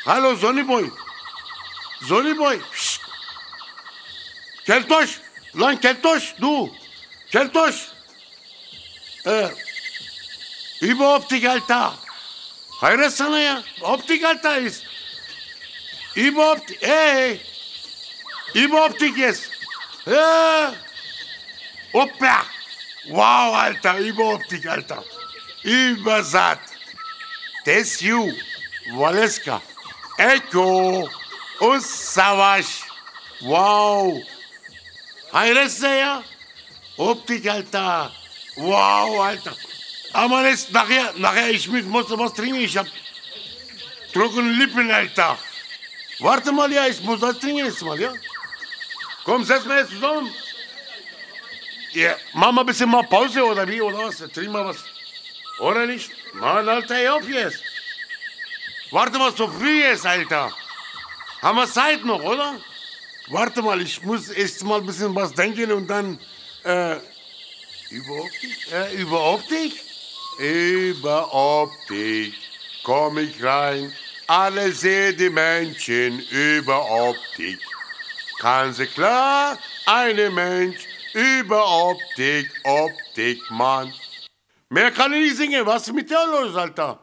Hallo, Sonnyboy. Sonnyboy. Psst. Keltoş. Lan Keltoş, du. Keltoş. Über Optik, Alter. Hayret sana ya. Optik, Alter ist. Über Optik. Hey. Über Optik jetzt. Hoppa. Wow, Alter. Über Optik, Alter. Übersatt. Das you. Valeska. Echo. Und Savaş. Wow. Hayret ya. Optik, Alter. Wow, Alter. Aber jetzt nachher ich muss was trinken. Ich hab trockene Lippen, Alter. Warte mal, ja, ich muss was trinken jetzt mal, ja? Komm, setz mal jetzt zusammen. Ja, mach mal ein bisschen mal Pause oder wie, oder was? Trink mal was. Oder nicht? Mann, Alter, hör auf jetzt. Warte mal, so früh jetzt, Alter. Haben wir Zeit noch, oder? Warte mal, ich muss erst mal ein bisschen was denken und dann, über Optik? Über Optik? Über Optik komm ich rein. Alle sehen die Menschen über Optik. Kann sie klar, eine Mensch über Optik, Optik, Mann. Mehr kann ich nicht singen. Was ist mit dir los, Alter?